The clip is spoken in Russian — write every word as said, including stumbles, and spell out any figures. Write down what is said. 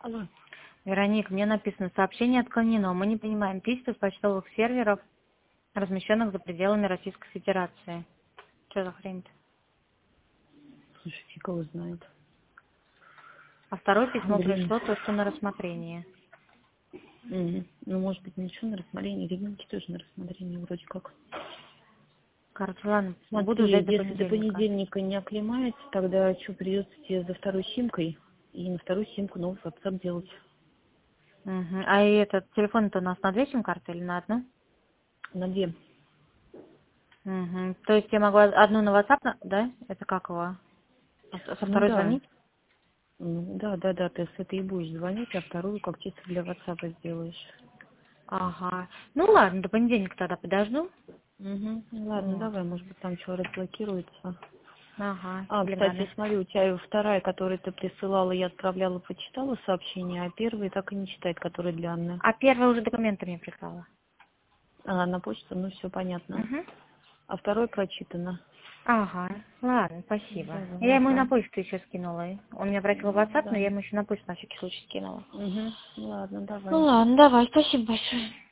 Алло. Вероник, мне написано, сообщение отклонено. Мы не принимаем письма с почтовых серверов, размещенных за пределами Российской Федерации. Что за хрень-то? Слушай, фиг его знает. А второе письмо Блин. пришло только на рассмотрение. Угу. Ну, может быть, ничего на рассмотрение. Ребенки тоже на рассмотрение вроде как. Короче, ладно, Смотри, буду ждать до если до понедельника. понедельника не оклемается, тогда что, придется тебе за второй симкой и на вторую симку новый WhatsApp делать. Угу. А и этот телефон-то у нас на две сим-карты или на одну? На две. Угу. То есть я могу одну на WhatsApp, на- да? Это как его? А со со Ну второй да. звонить? Ну, да, да, да, ты с этой и будешь звонить, а вторую как чисто для WhatsApp сделаешь. Ага. Ну ладно, до понедельника тогда подожду. Угу. Ладно, Вот. давай, может быть, там что разблокируется. Ага, А, блин, кстати, ладно. смотри, у тебя вторая, которую ты присылала, я отправляла, почитала сообщение, а первая так и не читает, которая для Анны. А первая уже документы мне прислала. А, на почту, ну все понятно. Угу. А второй прочитано. Ага, ладно, спасибо. Давай, Я ему и на ага. почту еще скинула. Он меня просил в Ну, WhatsApp, но да. я ему еще на почту на всякий случай скинула. Угу. Ладно, Ну давай. ладно, давай, спасибо большое.